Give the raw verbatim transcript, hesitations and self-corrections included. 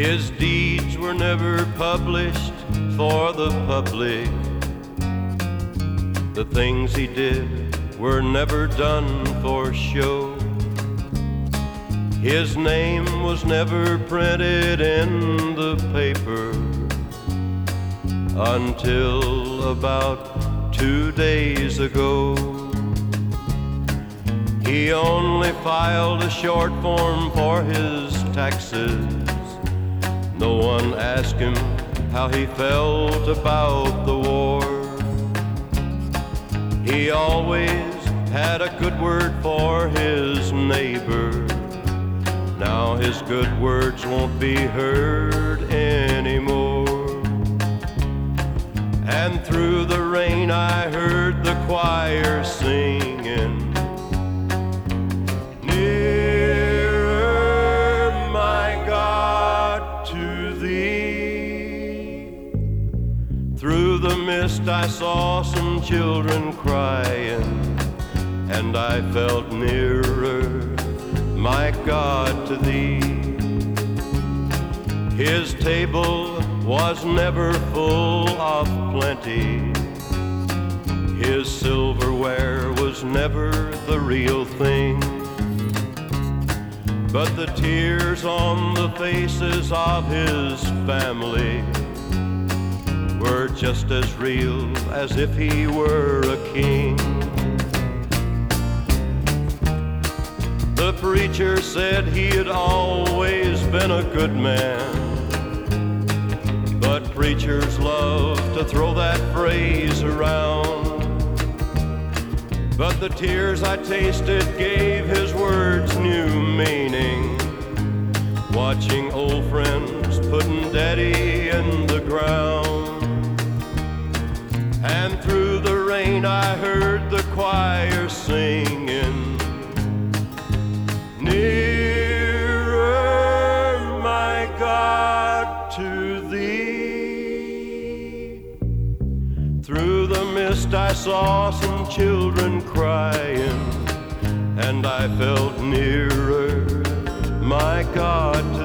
His deeds were never published for the public. The things he did were never done for show. His name was never printed in the paper until about two days ago. He only filed a short form for his taxes. No one asked him how he felt about the war. He always had a good word for his neighbor. Now his good words won't be heard anymore. And through the rain I heard the choir singing, nearer, my God, to thee. Through the mist I saw some children crying, and I felt nearer, my God, to thee. His table was never full of plenty. His silverware was never the real thing. But the tears on the faces of his family were just as real as if he were a king. The preacher said he had always been a good man, but preachers love to throw that phrase around. But the tears I tasted gave his words new meaning, watching old friends putting daddy in the ground. And through the rain I heard the choir singing, nearer, my God, to thee. Through the mist I saw some children crying, and I felt nearer, my God, to